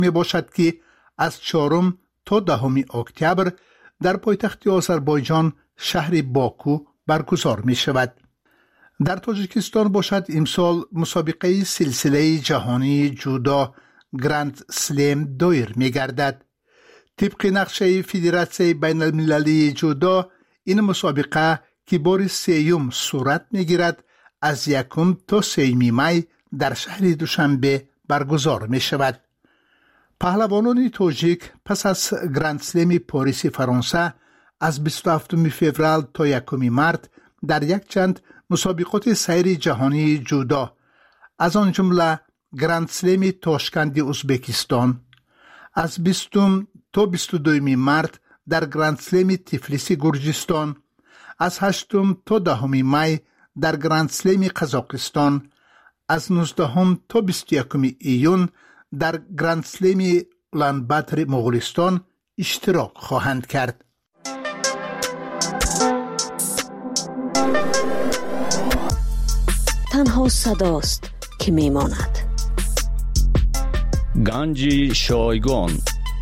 می باشد که از 4 تا 10 اکتبر در پایتخت آذربایجان شهر باکو برگزار می شود. در تاجیکستان باشد امسال مسابقه سلسله جهانی جودو گراند سلم دایر می گردد. طبق نقشه فدراسیون بین المللی جودو این مسابقه که بار 3 صورت می گیرد از 1 تا 3 می در شهر دوشنبه برگزار می شود. پهلوانان تاجیک پس از گراند سلم پاریس فرانسه از 27 فوریه تا 1 مارس در یک چند مسابقات سیر جهانی جودو از آن جمله گراند سلم تاشکند ازبکستان، از 20 تا 22 مارس در گراند سلم تفلیس گرجستان، از 8 تا 10 می در گراند سلم قزاقستان، از 19 تا 21 ایون در گراند سلم اولانباتر مغولستان اشتراک خواهند کرد. تنها صداست که میماند. گنج شایگان.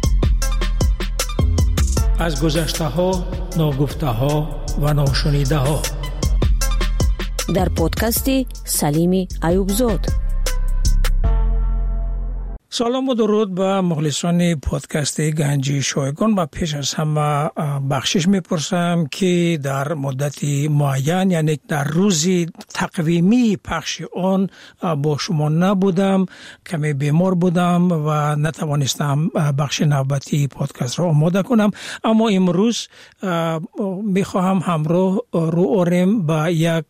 از گذشته ها، ناگفته ها و ناشنیده ها در پادکستی سلیمی ایوبزاد. سلام و درود به مخلصان پادکست گنج شایگان و پیش از همه بخشش میپرسم که در مدتی معین یعنی در روزی تقویمی پخش آن با شما نبودم، کمی بیمار بودم و نتوانستم بخش نوبتی پادکست را آماده کنم، اما امروز میخواهم همراه رو آرم به یک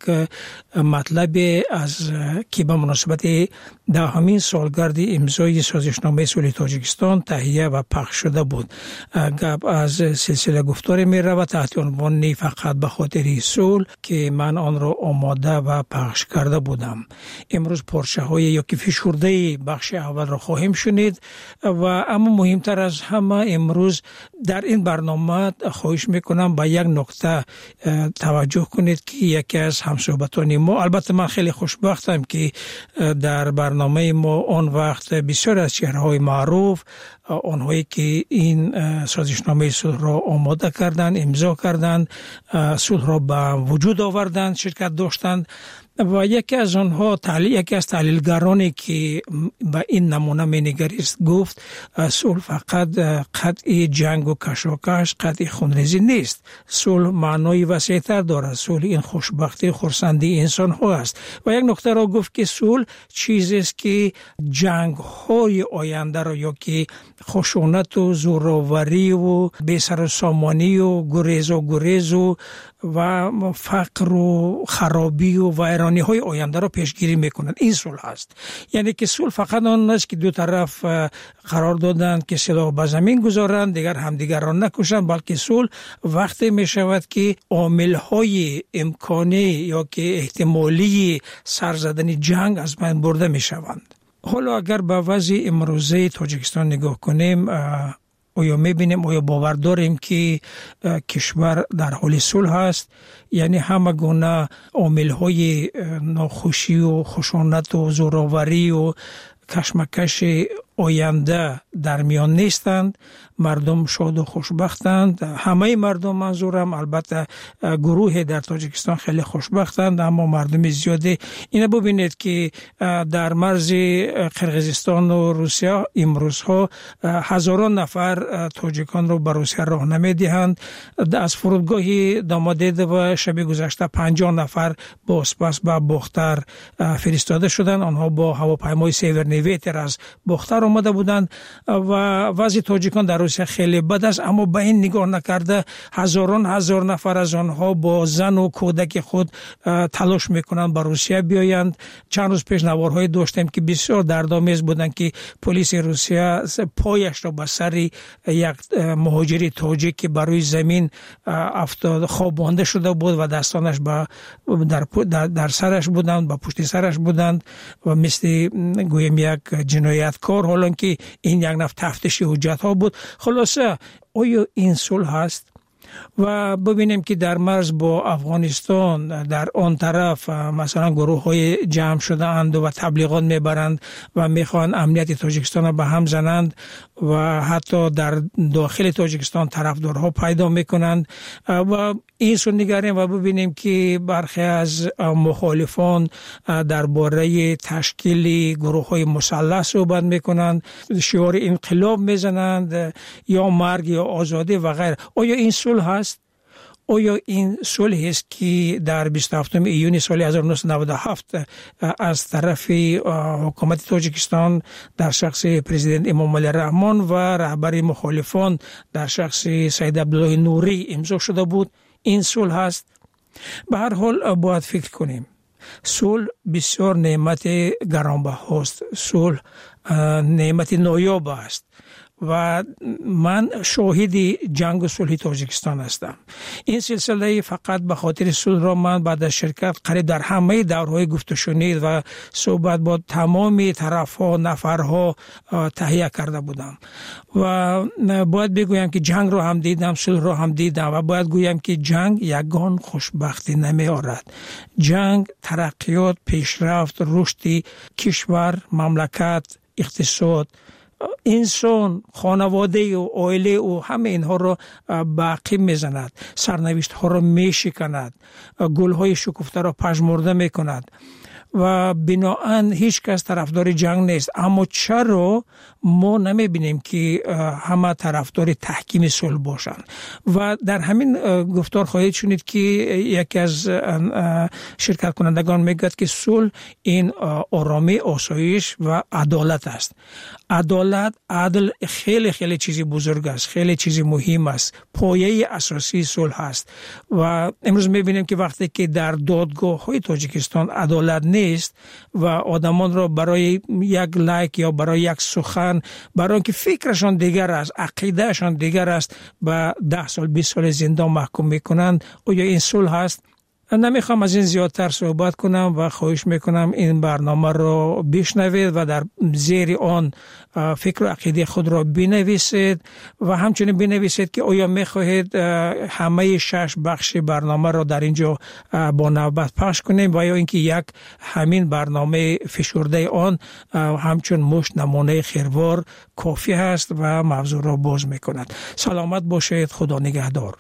مطلب از که به مناسبت 10 سالگرد امضای سازشنامه صلح تاجیکستان تهیه و پخش شده بود. گپ از سلسله گفتار می رود تحت عنوان فقط به خاطر صلح که من آن را آماده و پخش کرده بودم. امروز پارچه های یا که فشرده بخش اول را خواهیم شنید و اما مهمتر از همه امروز در این برنامه خواهش میکنم به یک نکته توجه کنید که یکی از همصحبتان ما، البته من خیلی خوشبختم که در برنامه ما آن وقت بسیار از چهره‌های معروف، آنهایی که این سازشنامه صلح را آماده کردند، امضا کردند، صلح را به وجود آوردند، شرکت داشتند و یکی از آنها یکی از تحلیلگرانی که به این نمونه می‌نگریست گفت صلح فقط قطع جنگ و کشاکش، قطع خونریزی نیست. صلح معنای وسیع‌تر دارد. صلح این خوشبختی، خرسندی انسان ها است. و یک نکته را گفت که صلح چیزی است که جنگ های آینده را یا که خشونت و زورآوری و بی‌سر و سامانی و گریز و فقر و خرابی و ویرانی های آینده را پیشگیری میکنند. این صلح است. یعنی که صلح فقط آن است که دو طرف قرار دادند که سلاح به زمین گذارند، دیگر همدیگر را نکشند، بلکه صلح وقتی می شود که عامل های امکانی یا که احتمالی سر زدن جنگ از بین برده می شوند. حالا اگر به وضع امروزه تاجیکستان نگاه کنیم، آیا میبینیم، آیا باور داریم که کشور در حال صلح است؟ یعنی همه گونه عامل‌های ناخوشی و خشونت و زورآوری و کشمکش آینده در میان نیستند. مردم شاد و خوشبختند. همه مردم، منظورم البته گروه در تاجیکستان خیلی خوشبختند، اما مردم زیاده. اینه ببینید که در مرز قرقیزستان و روسیه امروزها هزاران نفر تاجیکان رو به روسیه راه نمیدهند. از فرودگاه دامادید و شب گذشته 50 نفر با اسپاس به باختر فرستاده شدند. آنها با هواپیمای سیورنیویتر از باختر آمده بودند و وضع تاجیکان در روسیه خیلی بد است، اما به این نگاه نکرده هزار نفر از آنها با زن و کودک خود تلاش میکنند به روسیه بیایند. چند روز پیش نوارهای داشتیم که بسیار دردآمیز بودند که پلیس روسیه پایش را به سر یک مهاجر تاجیک که بر روی زمین افتاد خوابانده شده بود و دستانش در سرش بودند، با پشت سرش بودند و مثل گویم یک جنایتکار، حالا که این یک نوع تفتیش حجت ها بود. خلاصه آیا این صلح هست؟ و ببینیم که در مرز با افغانستان در آن طرف مثلا گروه های جمع شده اند و تبلیغات میبرند و میخوان امنیت تاجیکستان را به هم زنند و حتی در داخل تاجیکستان طرفدارها پیدا میکنند و این سو نگریم و ببینیم که برخی از مخالفان درباره تشکیل گروه های مسلح صحبت میکنند، شعار انقلاب میزنند یا مرگ یا آزادی و غیره. آیا این صلح هست؟ آیا این صلح است که در 27 ایون سال 1997 از طرف حکومت تاجیکستان در شخص پرزیدنت امام علی رحمان و رهبر مخالفان در شخص سید عبدالله نوری امضا شده بود؟ این صلح هست؟ به هر حال باید فکر کنیم. صلح بسیار نعمت گرانبهاست، صلح نعمت نایاب است و من شاهد جنگ و صلح تاجیکستان هستم. این سلسله فقط به خاطر صلح را من بعد از شرکت قریب در همه دورهای گفت و شنید و صحبت با تمام طرفها نفرها تهیه کرده بودم و باید بگویم که جنگ را هم دیدم، صلح را هم دیدم و باید گویم که جنگ یگان خوشبختی نمی آورد. جنگ ترقیات، پیشرفت، رشد کشور، مملکت، اقتصاد، انسان، خانواده و عائله و همه اینها را باقی میزند، سرنوشت ها را میشکند، گل های شکفته را پژمرده میکند و بناهن هیچ کس طرفدار جنگ نیست. اما چرا ما نمیبینیم که همه طرفدار تحکیم صلح باشند؟ و در همین گفتار خواهید شنید که یکی از شرکت کنندگان میگوید که صلح این آرامی، آسایش و عدالت است. عدالت، عدل خیلی خیلی چیزی بزرگ است، خیلی چیزی مهم است، پایه اساسی صلح است و امروز میبینیم که وقتی که در دادگاه های تاجیکستان عدالت نیست و آدمان را برای یک لایک یا برای یک سخن، برای اینکه فکرشان دیگر است، عقیدهشان دیگر است، به 10 سال 20 سال زندان محکوم میکنند، آیا این صلح است؟ نمیخوام از این زیادتر صحبت کنم و خواهش میکنم این برنامه را بشنوید و در زیر آن فکر و عقیده خود را بنویسید و همچنین بنویسید که آیا میخواهید همه 6 بخش برنامه را در اینجا با نوبت پخش کنیم و یا اینکه یک همین برنامه فشرده آن همچون مشت نمونه خیروار کافی هست و موضوع را باز میکند. سلامت باشید، خدا نگهدار.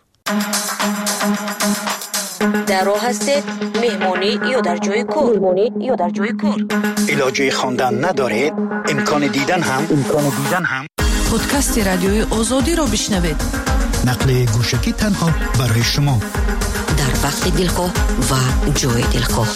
در راه هستید، مهمانی یا در جای کار. علاجه خواندن ندارید؟ امکان دیدن هم پادکست رادیوی آزادی را بشنوید. نقل گوشکی تنها برای شما در وقت دلخواه و جای دلخواه.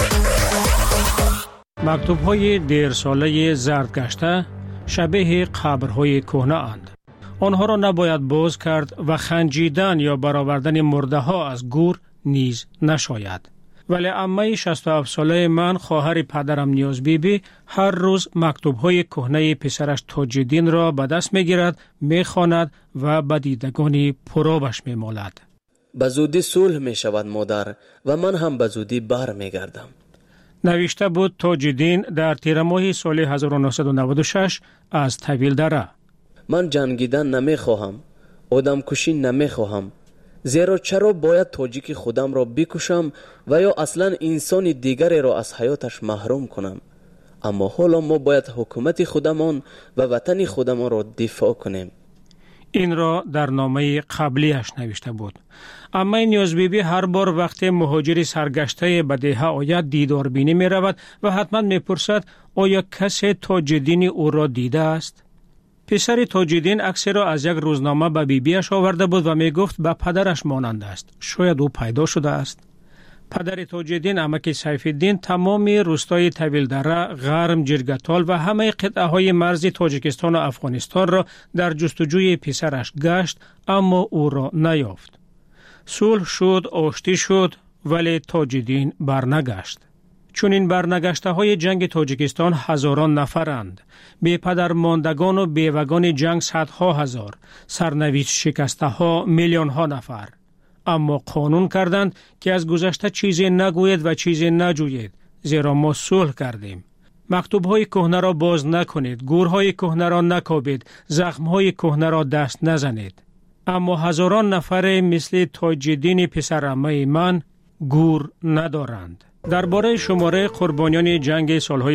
مکتوب‌های دیرساله زرد گشته شبیه قبرهای کهنه اند. آنها را نباید باز کرد و خنجیدن یا برآوردن مرده ها از گور نیز نشاید. ولی عمه 67 ساله من، خواهر پدرم نیاز بیبی، هر روز مکتوب‌های کهنه پسرش تاج‌الدین را به دست می‌گیرد، می‌خواند و به دیدگانی پرآبش می‌مالد. به زودی صلح می‌شود مادر و من هم به زودی بر می‌گردم. نوشته بود تاج‌الدین در تیر ماه سال 1996 از طویل دره. من جنگیدن نمی‌خواهم، آدم کشی نمی‌خواهم. زیرا چرا باید تاجیک خودم را بکشم و یا اصلا انسان دیگری را از حیاتش محروم کنم؟ اما حالا ما باید حکومت خودمان و وطن خودمان را دفاع کنیم. این را در نامه قبلیش نوشته بود. اما نیاز بیبی هر بار وقت مهاجری سرگشته به دهه آید دیدار بینی می رود و حتما می پرسد آیا کسی تاج‌الدین او را دیده است؟ پسر تاج‌الدین عکس را از یک روزنامه به بیبیش آورده بود و می گفت به پدرش مانند است. شاید او پیدا شده است. پدر تاج‌الدین عمک سیف‌الدین تمام روستای طویل دره، غرم، جرگتال و همه قطعه های مرز تاجیکستان و افغانستان را در جستجوی پسرش گشت، اما او را نیافت. صلح شد، آشتی شد، ولی تاج‌الدین برنگشت. چون این برنگشته های جنگ تاجیکستان هزاران نفرند، بی پدر ماندگان و بیوگان جنگ صدها هزار، سرنوشت شکسته ها میلیون ها نفر. اما قانون کردند که از گذشته چیزی نگوید و چیزی نجوید، زیرا ما صلح کردیم. مکتوب های کهنه را باز نکنید، گورهای کهنه را نکابید، زخم های کهنه را دست نزنید. اما هزاران نفر مثل تاج‌الدین پسرعمه من گور ندارند. درباره شماره قربانیان جنگ سالهای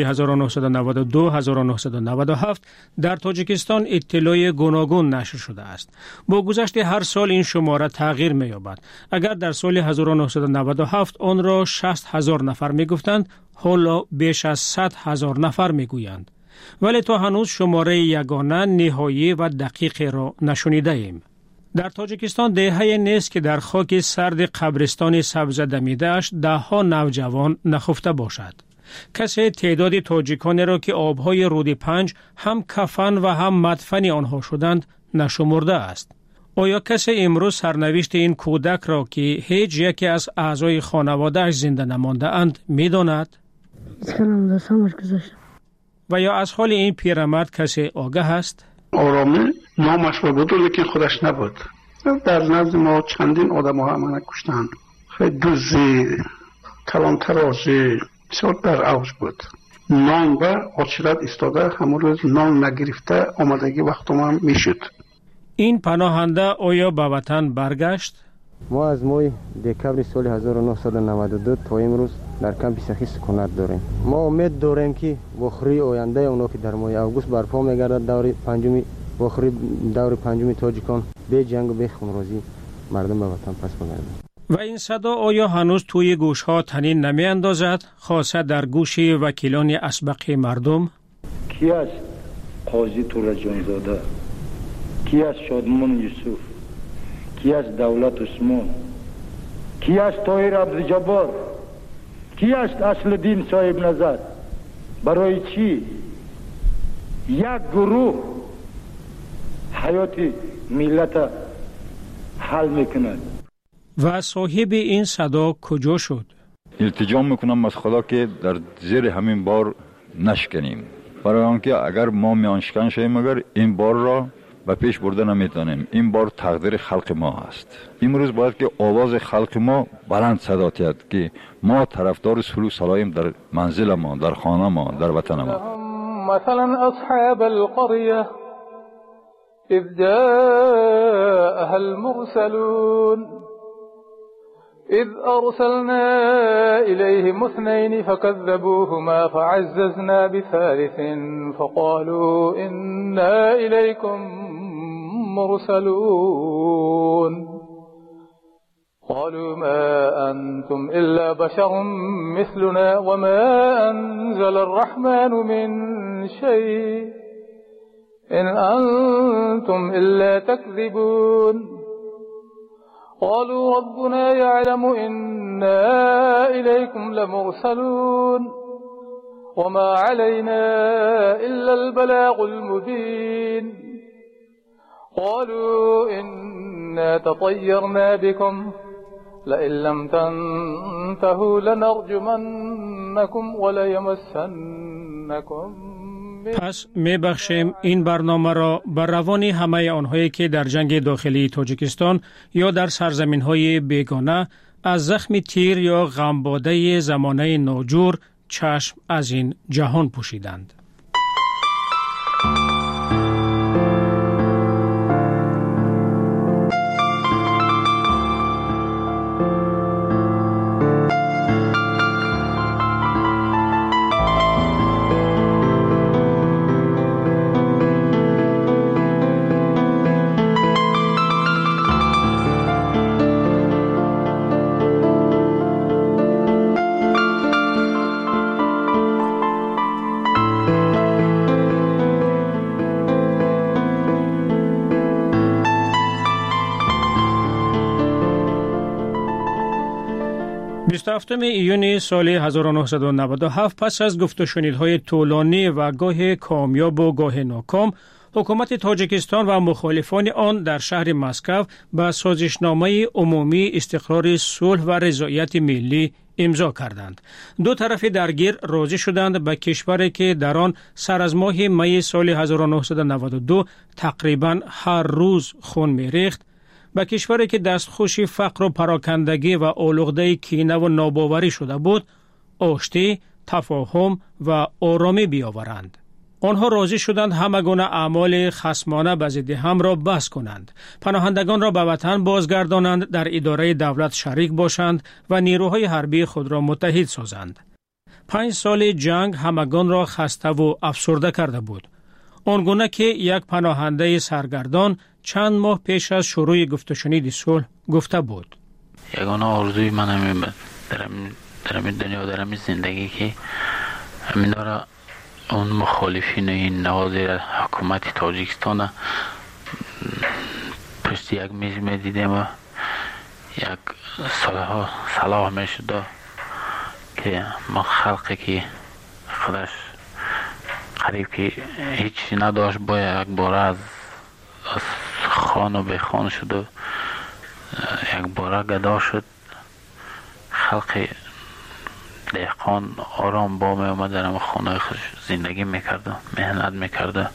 1992-1997 در تاجیکستان اطلاع گوناگون نشر شده است. با گذشت هر سال این شماره تغییر می‌یابد. اگر در سال 1997 آن را 60,000 نفر می‌گفتند، حالا بیش از 100,000 نفر می‌گویند. ولی تا هنوز شماره یگانه، نهایی و دقیق را نشنیده ایم. در تاجیکستان دهه‌ای نیست که در خاک سرد قبرستان سبز دمیده‌اش ده‌ها نوجوان نخفته باشد. کسی تعداد تاجیکانی را که آبهای رود پنج هم کفن و هم مدفن آنها شدند نشمرده است. آیا کسی امروز سرنوشت این کودک را که هیچ یکی از اعضای خانواده‌اش زنده نمانده اند می‌داند؟ و یا از حال این پیرمرد کسی آگاه است؟ آرامه نامش بود لیکن خودش نبود. در نزد ما چندین آدم ها منو کشتند. خیلی دوزی، کلان ترازی بسیار در اوج بود. نان و آچیلت ایستاده همون روز نان نگرفته آمدگی وقت ما میشد. این پناهنده آیا به وطن برگشت؟ ما از ماه دکبر سال 1992 تا امروز در کمپ سخی سکونت داریم. ما امید داریم که بخری آینده اونا که در ماه اوگوست برپا میگردد دور پنجمی بخری دور پنجمی تاجیکان به جنگ و به خونریزی مردم به وطن پس بگردند. و این صدا آیا هنوز توی گوشها طنین نمی اندازد، خاصه در گوش وکیلان اسبق مردم؟ کی است قاضی تورا جانزاده؟ کی است شادمان یوسف؟ کی است دولت عثمان؟ کی است طاهر عبدالجبار؟ کی است اصل دین صاحب نظر؟ برای چی یک گروه حیات ملت حل میکنند؟ و صاحب این صدا کجا شد؟ التجا میکنم از خدا که در زیر همین بار نشکنیم، برای آنکه اگر ما میانشکن شویم مگر این بار را و پیش برده نمیتونیم. این بار تقدیر خلق ما است. امروز باید که آواز خلق ما بلند صدا تید که ما طرفدار صلح سلایم در منزل ما، در خانه ما، در وطن ما. مثلا اصحاب القرية اذ جاءها المرسلون اذ ارسلنا اليهم اثنين فكذبوهما فعززنا بثالث فقالوا انا اليكم مرسلون قالوا ما انتم الا بشر مثلنا وما انزل الرحمن من شيء ان انتم الا تكذبون قالوا ربنا يعلم إنا إليكم لمرسلون وما علينا إلا البلاغ المبين قالوا إنا تطيرنا بكم لئن لم تنتهوا لنرجمنكم وليمسنكم. پس میبخشیم این برنامه را بر روان همه آنهایی که در جنگ داخلی تاجیکستان یا در سرزمین‌های بیگانه از زخم تیر یا غمباده زمانه ناجور چشم از این جهان پوشیدند. هفتم ایون سال 1997 پس از گفت و شنیدهای طولانی و گاه کامیاب و گاه ناکام، حکومت تاجیکستان و مخالفان آن در شهر مسکو به سازشنامه عمومی استقرار صلح و رضایت ملی امضا کردند. دو طرف درگیر راضی شدند به کشوری که در آن سر از ماه می سال 1992 تقریبا هر روز خون می‌ریخت، به کشوری که دستخوش فقر و پراکندگی و آلوده کینه و ناباوری شده بود، آشتی، تفاهم و آرامی بیاورند. آنها راضی شدند همه گونه اعمال خصمانه به ضد هم را بس کنند. پناهندگان را به وطن بازگردانند، در اداره دولت شریک باشند و نیروهای حربی خود را متحد سازند. 5 سال جنگ همگان را خسته و افسرده کرده بود. آنگونه که یک پناهنده سرگردان چند ماه پیش از شروع گفت و شنید صلح گفته بود: یگانه آرزوی من همین در این دنیا، در این زندگی که همین داره اون مخالفین این نوازی حکومت تاجیکستان پشت یک میز می دیدیم و یک صلاح می شده که ما خلقی که خودش قریب که هیچی نداشت با یک باره از خان و به خان شد و یک باره گدا شد. خلق دهقان آرام با می آمد در همه خانه خود زندگی میکرده، مهنت میکرده.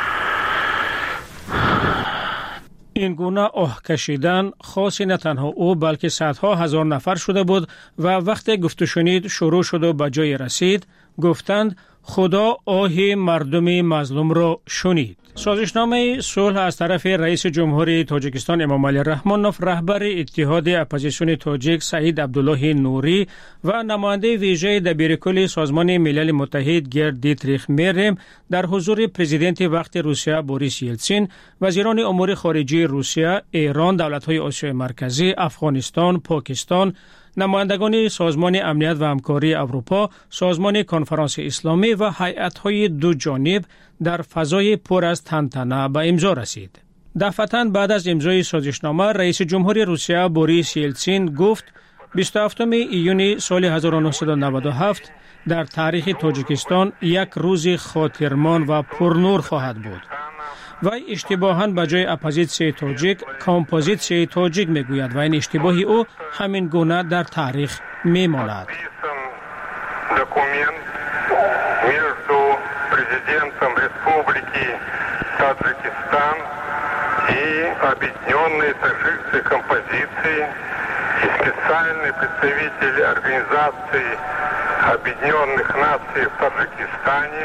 این گونه آه کشیدن خاصی نه تنها او بلکه صدها هزار نفر شده بود و وقتی گفت و شنید شروع شد و به جای رسید گفتند خدا آه مردم مظلوم را شنید. سازشنامه صلح از طرف رئیس جمهوری تاجیکستان امامعلی رحمانوف، رهبر اتحاد اپوزیسیون تاجیک سعید عبدالله نوری و نماینده ویژه دبیرکل سازمان ملل متحد گرد دیتریخ میرم در حضور پرزیدنت وقت روسیه بوریس یلتسین، وزیران امور خارجه روسیه، ایران، دولت‌های آسیای مرکزی، افغانستان، پاکستان، نمایندگان سازمان امنیت و همکاری اروپا، سازمان کنفرانس اسلامی و هیئت‌های دو جانب در فضای پر از تنتنه به امضا رسید. دفعتاً بعد از امضای سازشنامه، رئیس جمهوری روسیه بوریس یلتسین گفت 27 ایون سال 1997 در تاریخ تاجیکستان یک روز خاطرمان و پرنور خواهد بود. و اشتباهاً به جای اپوزیسیون تاجیک کامپوزیسیون تاجیک میگوید و این اشتباه او همین گونه در تاریخ میماند. Документ между президентом Республики Таджикистан и Объединенной Таджикской композицией и специальный представитель Организации Объединенных Наций в Таджикистане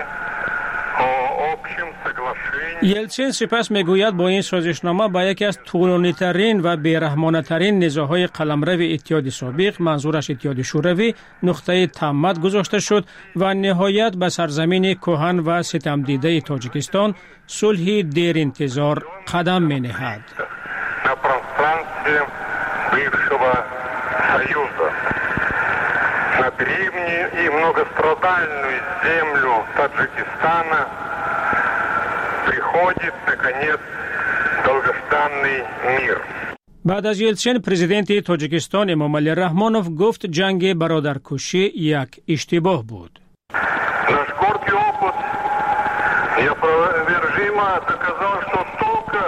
یلتسین سپس میگوید با این سازشنامه با یکی از طولانی‌ترین و بی‌رحمانه‌ترین نزاع‌های قلمرو اتحاد سابق، منظورش اتحاد شوروی، نقطه تمت گذاشته شد و نهایت به سرزمین کهن و ستمدیده تاجیکستان صلح دیر انتظار قدم می‌نهد. На древнюю и многострадальную землю Таджикистана приходит, наконец, долгожданный мир. بعد از یلتسین، پرزیدنت تاجیکستان امامعلی رحمانوف گفت جنگ برادرکشی یک اشتباه بود. Наш горький опыт неопровержимо доказал, что только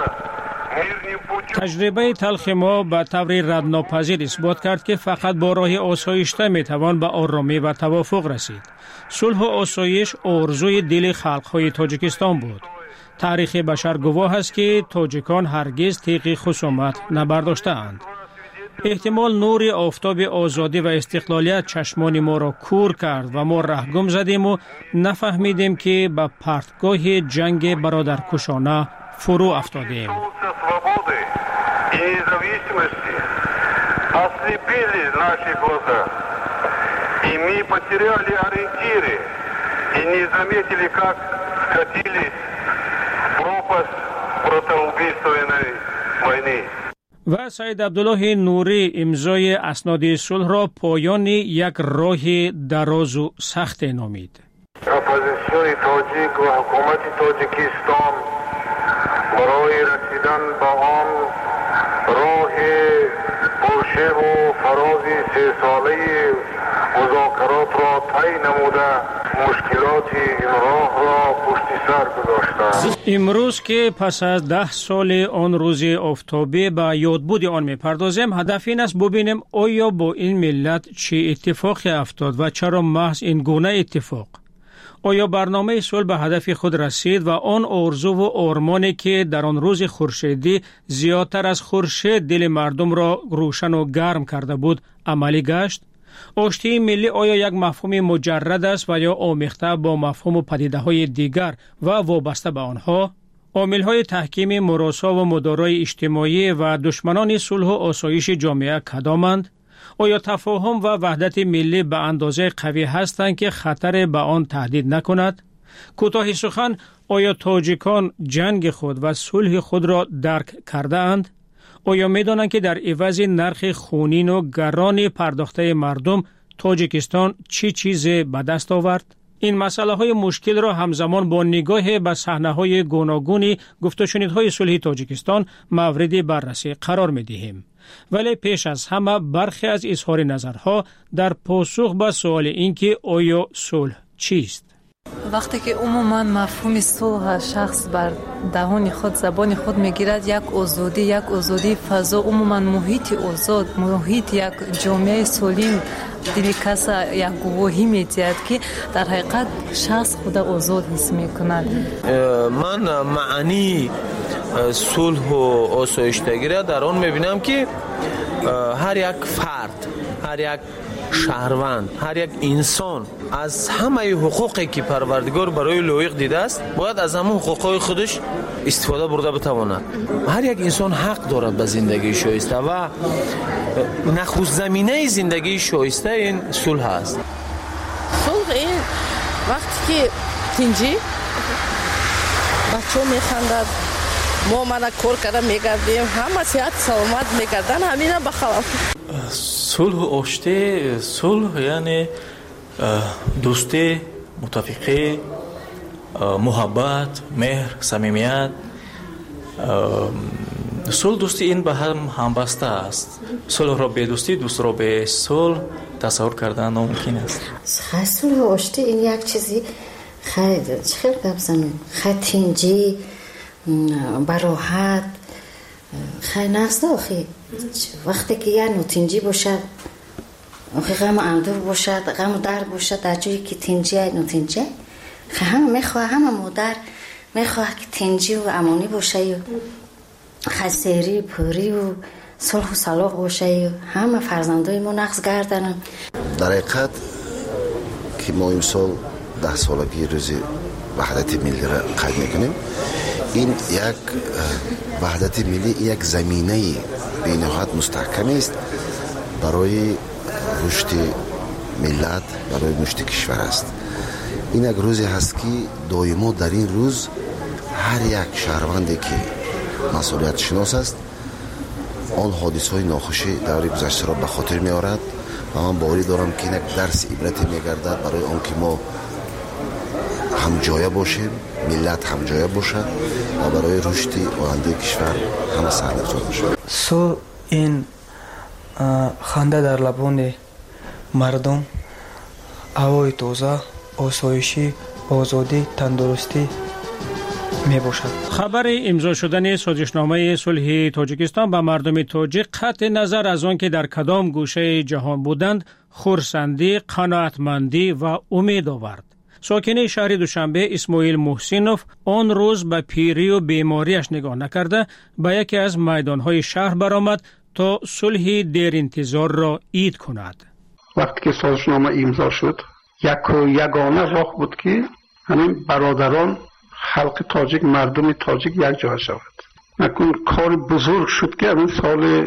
تجربه تلخ ما به طور ردناپذیر اثبات کرد که فقط با راه آسایشته میتوان به آرامی و توافق رسید. صلح و آسایش آرزوی دل خلق‌های تاجیکستان بود. تاریخ بشر گواه است که تاجیکان هرگز تیغ خصومت نبرداشته‌اند. احتمال نور آفتاب آزادی و استقلالیت چشمان ما را کور کرد و ما رهگم زدیم و نفهمیدیم که به پرتگاه جنگ برادرکشانه فرو افتادیم. Ослепили наши глаза, и мы потеряли ориентиры, и не заметили, как скатились в пропасть братоубийственной войны. و سعید عبدالله نوری امضای اسناد صلح را پایان یک راه دراز و سخت نامید. اپوزیسیون تاجیک و حکومت تاجیکستان برای رسیدن به آن راه پرشیب و فراز 3 ساله مذاکرات را طی نموده مشکلات این راه را پشت سر گذاشتند. امروز که پس از 10 سال آن روز آفتابی به یادبود آن می‌پردازیم، هدف این است ببینیم آیا با این ملت چه اتفاقی افتاد و چرا محض این گونه اتفاق؟ آیا برنامه صلح به هدف خود رسید و آن آرزو و آرمانی که در آن روز خورشیدی زیادتر از خورشید دل مردم را روشن و گرم کرده بود عملی گشت؟ آشتی ملی آیا یک مفهوم مجرد است و یا آمیخته با مفهوم و پدیده‌های دیگر و وابسته به آنها؟ عامل‌های تحکیم مراسا و مدارای اجتماعی و دشمنان صلح و آسایش جامعه کدامند؟ آیا تفاهم و وحدت ملی به اندازه قوی هستند که خطر به آن تهدید نکند؟ کوتاه سخن، آیا تاجیکان جنگ خود و صلح خود را درک کرده اند؟ آیا می دانند که در عوض نرخ خونین و گران پرداخته مردم تاجیکستان چی چیز به دست آورد؟ این مسئله های مشکل را همزمان با نگاه به صحنه های گوناگون گفت و شنیدهای صلح تاجیکستان مورد بررسی قرار می دهیم. ولی پیش از همه برخی از اظهار نظرها در پاسخ به سوال اینکه آیا صلح چیست؟ وقتی که عموما مفهوم صلح شخص بر دهان خود زبان خود میگیرد، یک آزادی فضا، عموما محیط آزاد، محیط یک جامعه سالم، دل کس یک گواهی میدهد که در حقیقت شخص خود آزاد حس میکند. من معنی صلح و آسایشتگی را در آن میبینم که هر یک فرد، هر یک شهروند، هر یک انسان از همه حقوقی که پروردگار برای لایق دیده است باید از همه حقوقهای خودش استفاده برده بتواند. هر یک انسان حق دارد به زندگی شایسته و نخست زمینه زندگی شایسته این صلح است. صلح این وقتی که تنجی بچه میخندد، ما من کار کردن میگردیم، همه صحت سلامت میگردن، همین بخوام. صلح و آشتی، صلح یعنی دوستی، متفقی، محبت، مهر، صمیمیت. صلح دوستی این به هم بسته است. صلح را به دوستی، دوست را به صلح تصور کردن ناممکن است. صلح و آشتی این یک چیزی خیلی ببزنیم، خیلی تنجی، براحت، خیلی نزده آخی. وقتی که یه نوتنجی باشد، غم اندور باشد، غم درد باشد، در جایی که تنجی نوتنجی، همه میخواه، همه مادر میخواه که تنجی و امانی باشه و خسیری پوری و صلح و صلاح باشه و همه فرزندای ما نقص گردن. در حقیقت که ما امسال 10 سالگی روز وحدت ملی را قید میکنیم، این یک وحدت ملی یک زمینه به نهایت مستحکم است برای رشد ملت، برای رشد کشور است. این یک روزی هست که دائما در این روز هر یک شهروندی که مسئولیت شناس است آن حادثه های ناخوشی دوره گذشته را به خاطر می آورد و من باوری دارم که یک درس عبرتی می گردد برای آنکه ما هم جایه باشیم، ملت هم جایه باشد و برای رشد آینده کشور همه سرنخ باشد. صلح این خنده در لبان مردم، هوای تازه، آسایشی، آزادی، تندرستی می باشد. خبر امضا شدن سازشنامه صلح تاجیکستان به مردم تاجیک قطع نظر از آن که در کدام گوشه جهان بودند خرسندی، قناعتمندی و امید آورد. ساکن شهر دوشنبه اسماعیل محسینوف آن روز به پیری و بیماریش نگاه نکرده به یکی از میدانهای شهر برآمد تا صلح دیر انتظار را عید کند. وقتی که سازشنامه امضا شد، یگانه راه بود که همین برادران خلق تاجیک، مردم تاجیک یک جا شود. نکن کار بزرگ شد که همین سال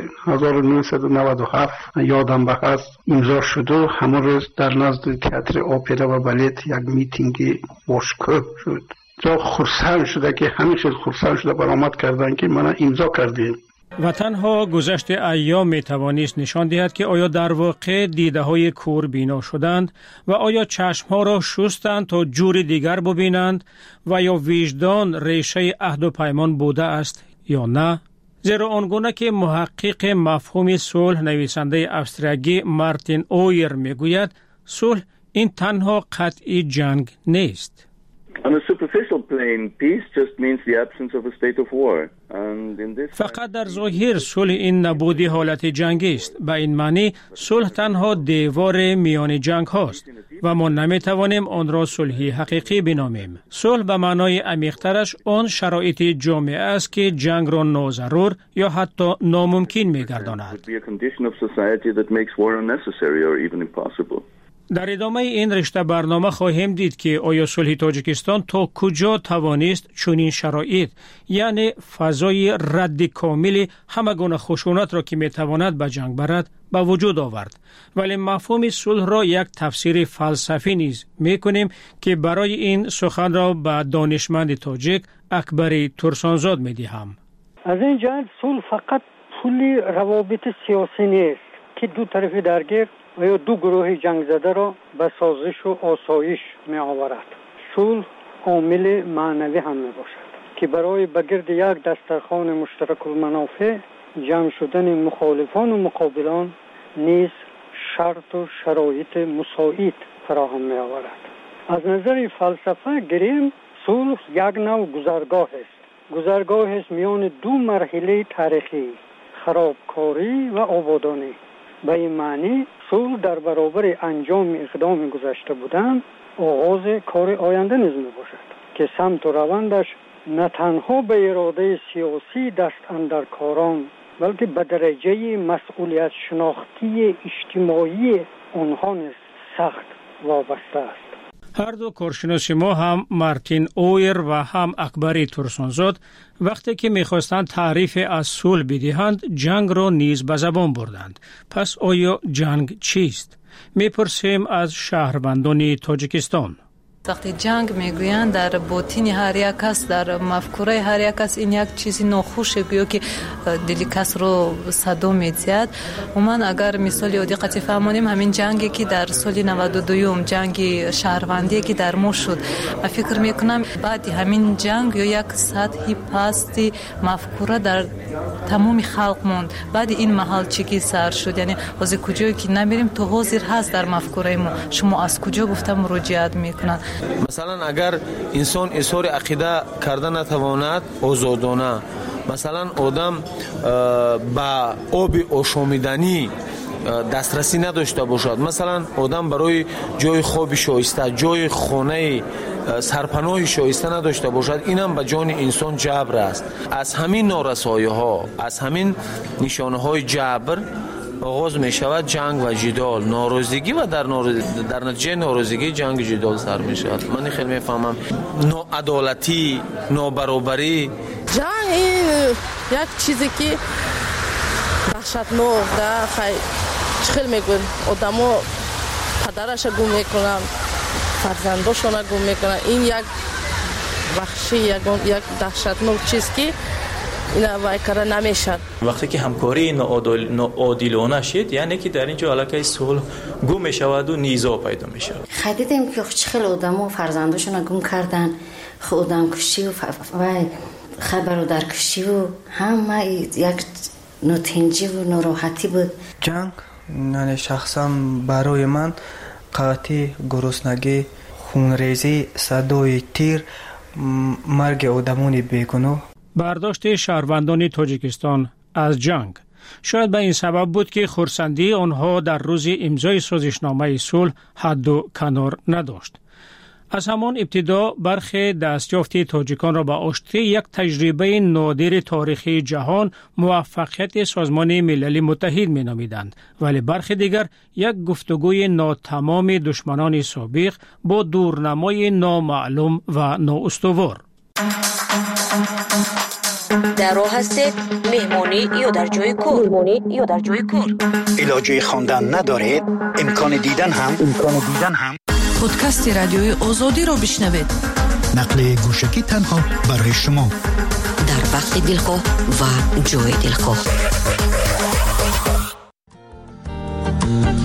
1997 یادم به هست امضا شد و همون روز در نزد تئاتر اپرا و بالت یک میتینگ باشکوه شد. جا خرسند شده که همین خیلی خرسند شده برآمد کردن که من امضا کردیم. و تنها گذشت ایام می توانست نشان دهد که آیا در واقع دیده های کور بینا شدند و آیا چشم ها را شستند تا جور دیگر ببینند و یا وجدان ریشه عهد و پیمان بوده است یا نه؟ زیرا آنگونه که محقق مفهوم صلح نویسنده استرالیایی مارتین اویر میگوید، صلح این تنها قطعی جنگ نیست. On a superficial plane, peace just means the absence of a state of war. And in this فقط در ظاهر صلح این نبودی حالت جنگی است. به این معنی صلح تنها دیوار میان جنگ هاست. و ما نمیتوانیم آن را صلح حقیقی بنامیم. صلح به معنای عمیق‌ترش آن شرایط جامعه است که جنگ را ناضرور یا حتی ناممکن می‌گرداند. در ادامه این رشته برنامه خواهیم دید که آیا صلح تاجیکستان تا کجا توانست چنین شرایط، یعنی فضای رد کامل همه گونه خشونت را که میتواند به جنگ برد به وجود آورد. ولی مفهوم صلح را یک تفسیر فلسفی نیز میکنیم که برای این سخن را به دانشمند تاجیک اکبر ترسانزاد میدهم. از این جهت صلح فقط پول روابط سیاسی نیست که دو طرف درگیر و یا دو گروه جنگ زده را به سازش و آسایش می آورد. صلح عامل معنوی هم می باشد که برای به گرد یک دسترخوان مشترک المنافع جمع شدن مخالفان و مقابلان نیز شرط و شرایط مساعد فراهم می آورد. از نظر فلسفه گریم صلح یک نوع گذرگاه است. گذرگاه است میان دو مرحله تاریخی، خرابکاری و آبادانی. به این معنی صلح در برابر انجام اقدام گذشته بودن آغاز کار آینده نیز می باشد که سمت و روندش نه تنها به اراده سیاسی دست اندر کاران بلکه به درجه مسئولیت شناختی اجتماعی آنها نیز سخت وابسته است. هر دو کارشناس ما هم مارتین اویر و هم اکبر ترسانزاد وقتی که میخواستند تعریف از صلح بدهند جنگ را نیز به زبان بردند. پس آیا جنگ چیست؟ میپرسیم از شهروندان تاجیکستان. وقتی جنگ میگویند در باطن هر یک کس، در مفکوره هر یک کس این یک چیزی ناخوشه گویا که دل کس رو صدا میزد. من اگر مثال یادی قطعی فهمانیم همین جنگی که در سال 92 جنگ شهروندی که در ما شد، من فکر میکنم بعد همین جنگ یا یک سطحی پستی مفکوره در تمام خلق موند. بعد این محل چیکی سر شد، یعنی از کجایی که نمیریم تو حاضر هست در مفکوره ما، شما از کجا گفتم مراجعت میکنن. مثلا اگر انسان اظهار عقیده کرده نتواند آزادانه، مثلا آدم با آب آشامیدنی دسترسی نداشته باشد، مثلا آدم برای جای خواب شایسته، جای خانه سرپناه شایسته نداشته باشد، اینم به جان انسان جبر است. از همین نارسایی ها، از همین نشانه های جبر آغاز می شود جنگ و جدال، ناراضگی و در نتیجه ناراضگی جنگ و جدال سر می شود. من خیلی می فهمم ناعدالتی، نابرابری. جنگ یک چیزی که وحشتناک ده، خیلی میگن آدما پدرش گم میکنن، فرزنداشون گم میکنن. این یک وحشی، یک دهشتناک چیز که اینا وایکره نمیشد. وقتی که همکاری ناعادلانه شد، یعنی که در اینجا علاقه صلح گم میشود و نیزا پیدا میشه. خیلیدیم که خیلی آدمو فرزنداشون گم کردن، آدم کشی و خبر در کشی و همه یک نوتنجی و ناراحتی بود. جنگ یعنی شخصا برای من قحطی، گرسنگی، خونریزی، صدای تیر، مرگ آدمان بیگناه. برداشت شهروندان تاجیکستان از جنگ شاید به این سبب بود که خرسندی آنها در روز امضای سازشنامه صلح حد و کنار نداشت. از همان ابتدا برخی دستیافت تاجیکان را به آشتی یک تجربه نادر تاریخی جهان موفقیت سازمان ملل متحد می نامیدند، ولی برخی دیگر یک گفتگوی ناتمام دشمنان سابق با دورنمای نامعلوم و نااستوار. در راه هستید، مهمانی یا در جای کار. علاجه خواندن ندارید، امکان دیدن هم پادکست رادیوی آزادی را بشنوید. نقل گوشکی تنها برای شما در وقت دلخواه و جای دلخواه.